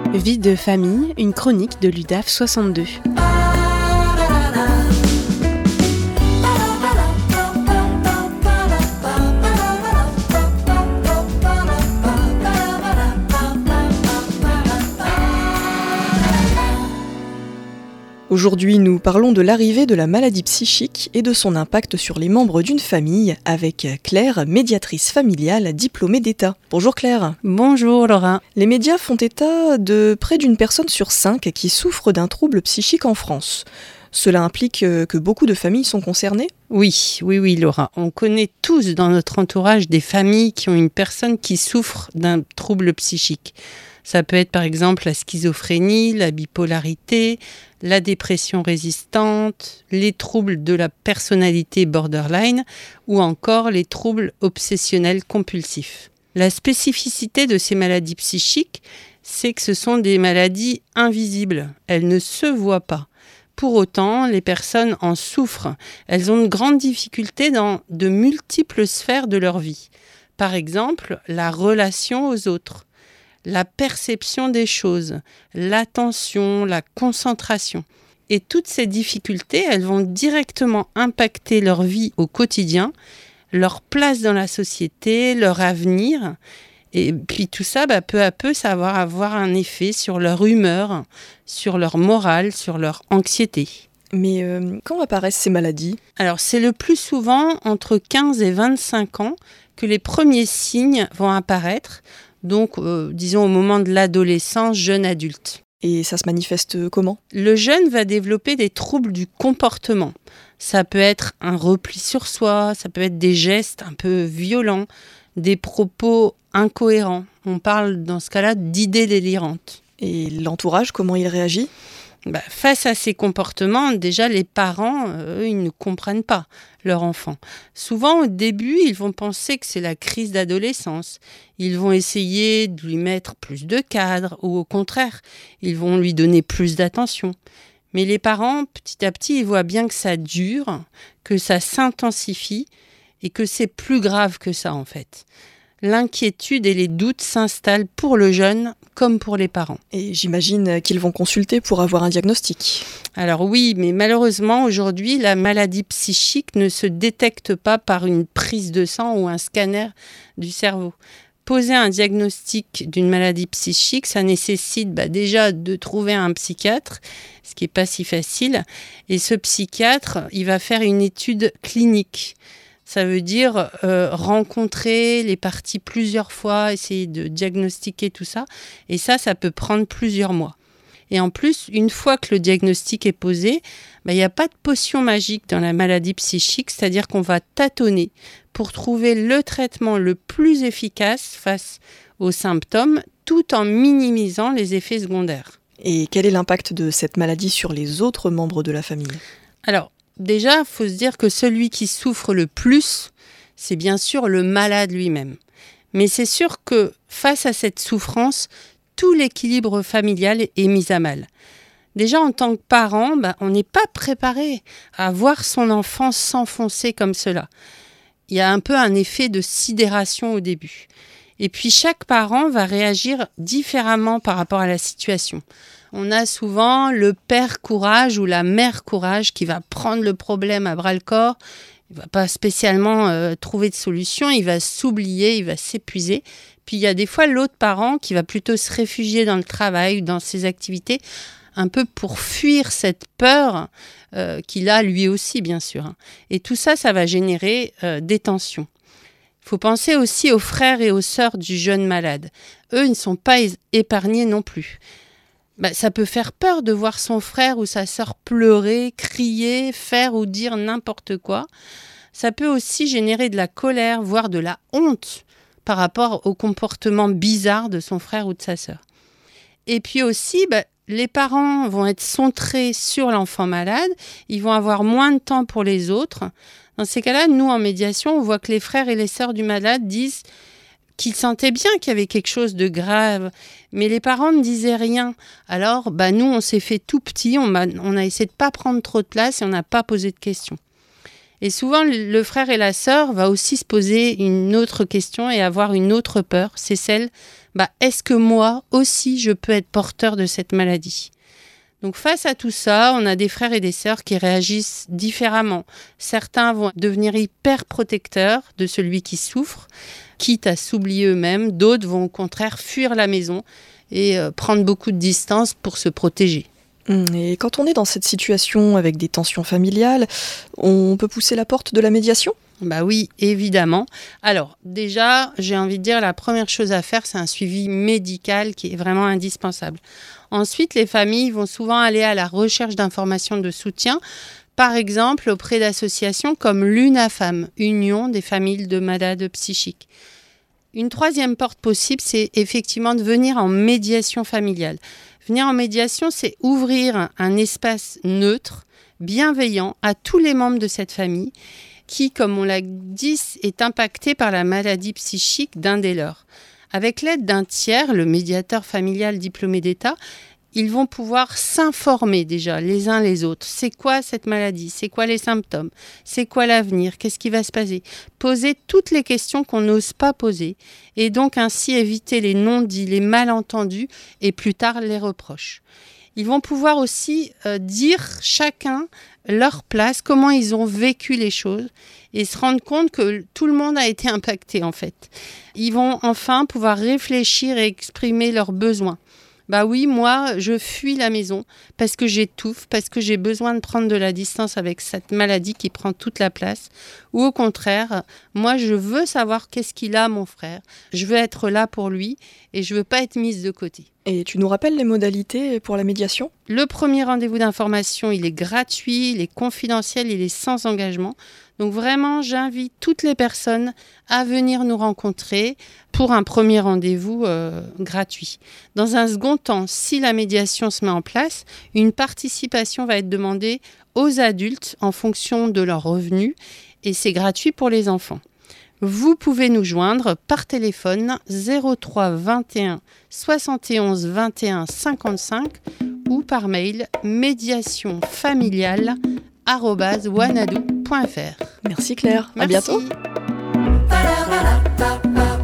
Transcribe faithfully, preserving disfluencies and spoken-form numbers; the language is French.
Vie de famille, une chronique de l'U D A F soixante-deux. Aujourd'hui, nous parlons de l'arrivée de la maladie psychique et de son impact sur les membres d'une famille avec Claire, médiatrice familiale diplômée d'État. Bonjour Claire. Bonjour Laura. Les médias font état de près d'une personne sur cinq qui souffre d'un trouble psychique en France. Cela implique que beaucoup de familles sont concernées ? Oui, oui, oui Laura. On connaît tous dans notre entourage des familles qui ont une personne qui souffre d'un trouble psychique. Ça peut être par exemple la schizophrénie, la bipolarité, la dépression résistante, les troubles de la personnalité borderline ou encore les troubles obsessionnels compulsifs. La spécificité de ces maladies psychiques, c'est que ce sont des maladies invisibles. Elles ne se voient pas. Pour autant, les personnes en souffrent. Elles ont de grandes difficultés dans de multiples sphères de leur vie. Par exemple, la relation aux autres, la perception des choses, l'attention, la concentration. Et toutes ces difficultés, elles vont directement impacter leur vie au quotidien, leur place dans la société, leur avenir. Et puis tout ça, bah, peu à peu, ça va avoir un effet sur leur humeur, sur leur morale, sur leur anxiété. Mais euh, quand apparaissent ces maladies ? Alors, c'est le plus souvent entre quinze et vingt-cinq ans que les premiers signes vont apparaître. Donc, euh, disons au moment de l'adolescence, jeune adulte. Et ça se manifeste comment ? Le jeune va développer des troubles du comportement. Ça peut être un repli sur soi, ça peut être des gestes un peu violents, des propos incohérents. On parle dans ce cas-là d'idées délirantes. Et l'entourage, comment il réagit ? Bah, face à ces comportements, déjà les parents, eux, ils ne comprennent pas leur enfant. Souvent, au début, ils vont penser que c'est la crise d'adolescence. Ils vont essayer de lui mettre plus de cadre ou au contraire, ils vont lui donner plus d'attention. Mais les parents, petit à petit, ils voient bien que ça dure, que ça s'intensifie et que c'est plus grave que ça en fait. L'inquiétude et les doutes s'installent pour le jeune comme pour les parents. Et j'imagine qu'ils vont consulter pour avoir un diagnostic. Alors oui, mais malheureusement, aujourd'hui, la maladie psychique ne se détecte pas par une prise de sang ou un scanner du cerveau. Poser un diagnostic d'une maladie psychique, ça nécessite bah, déjà de trouver un psychiatre, ce qui n'est pas si facile. Et ce psychiatre, il va faire une étude clinique. Ça veut dire euh, rencontrer les parties plusieurs fois, essayer de diagnostiquer tout ça. Et ça, ça peut prendre plusieurs mois. Et en plus, une fois que le diagnostic est posé, bah, il n'y a pas de potion magique dans la maladie psychique, c'est-à-dire qu'on va tâtonner pour trouver le traitement le plus efficace face aux symptômes, tout en minimisant les effets secondaires. Et quel est l'impact de cette maladie sur les autres membres de la famille ? Alors, déjà, il faut se dire que celui qui souffre le plus, c'est bien sûr le malade lui-même. Mais c'est sûr que face à cette souffrance, tout l'équilibre familial est mis à mal. Déjà, en tant que parent, bah, on n'est pas préparé à voir son enfant s'enfoncer comme cela. Il y a un peu un effet de sidération au début. Et puis, chaque parent va réagir différemment par rapport à la situation. On a souvent le père courage ou la mère courage qui va prendre le problème à bras-le-corps. Il ne va pas spécialement euh, trouver de solution, il va s'oublier, il va s'épuiser. Puis il y a des fois l'autre parent qui va plutôt se réfugier dans le travail, dans ses activités, un peu pour fuir cette peur euh, qu'il a lui aussi, bien sûr. Et tout ça, ça va générer euh, des tensions. Il faut penser aussi aux frères et aux sœurs du jeune malade. Eux, ils ne sont pas épargnés non plus. Bah, ça peut faire peur de voir son frère ou sa sœur pleurer, crier, faire ou dire n'importe quoi. Ça peut aussi générer de la colère, voire de la honte par rapport au comportement bizarre de son frère ou de sa sœur. Et puis aussi, bah, les parents vont être centrés sur l'enfant malade, ils vont avoir moins de temps pour les autres. Dans ces cas-là, nous, en médiation, on voit que les frères et les sœurs du malade disent qu'ils sentaient bien qu'il y avait quelque chose de grave, mais les parents ne disaient rien. Alors, bah, nous, on s'est fait tout petit, on a, on a essayé de ne pas prendre trop de place et on n'a pas posé de questions. Et souvent, le frère et la sœur va aussi se poser une autre question et avoir une autre peur. C'est celle, bah, est-ce que moi aussi, je peux être porteur de cette maladie ? Donc face à tout ça, on a des frères et des sœurs qui réagissent différemment. Certains vont devenir hyper protecteurs de celui qui souffre, quitte à s'oublier eux-mêmes. D'autres vont au contraire fuir la maison et euh, prendre beaucoup de distance pour se protéger. Et quand on est dans cette situation avec des tensions familiales, on peut pousser la porte de la médiation ? Bah oui, évidemment. Alors déjà, j'ai envie de dire la première chose à faire, c'est un suivi médical qui est vraiment indispensable. Ensuite, les familles vont souvent aller à la recherche d'informations de soutien, par exemple auprès d'associations comme l'UNAFAM, Union des familles de malades psychiques. Une troisième porte possible, c'est effectivement de venir en médiation familiale. Venir en médiation, c'est ouvrir un espace neutre, bienveillant à tous les membres de cette famille qui, comme on l'a dit, est impacté par la maladie psychique d'un des leurs. Avec l'aide d'un tiers, le médiateur familial diplômé d'État, ils vont pouvoir s'informer déjà les uns les autres. C'est quoi cette maladie ? C'est quoi les symptômes ? C'est quoi l'avenir ? Qu'est-ce qui va se passer ? Poser toutes les questions qu'on n'ose pas poser et donc ainsi éviter les non-dits, les malentendus et plus tard les reproches. Ils vont pouvoir aussi euh, dire chacun leur place, comment ils ont vécu les choses et se rendre compte que tout le monde a été impacté en fait. Ils vont enfin pouvoir réfléchir et exprimer leurs besoins. Bah oui, moi, je fuis la maison parce que j'étouffe, parce que j'ai besoin de prendre de la distance avec cette maladie qui prend toute la place. Ou au contraire, moi, je veux savoir qu'est-ce qu'il a, mon frère. Je veux être là pour lui et je veux pas être mise de côté. Et tu nous rappelles les modalités pour la médiation ? Le premier rendez-vous d'information, il est gratuit, il est confidentiel, il est sans engagement. Donc vraiment, j'invite toutes les personnes à venir nous rencontrer pour un premier rendez-vous euh, gratuit. Dans un second temps, si la médiation se met en place, une participation va être demandée aux adultes en fonction de leurs revenus et c'est gratuit pour les enfants. Vous pouvez nous joindre par téléphone zéro trois vingt et un soixante et onze vingt et un cinquante-cinq ou par mail médiationfamiliale arobase wanadoo point f r. Merci Claire, Merci. À bientôt.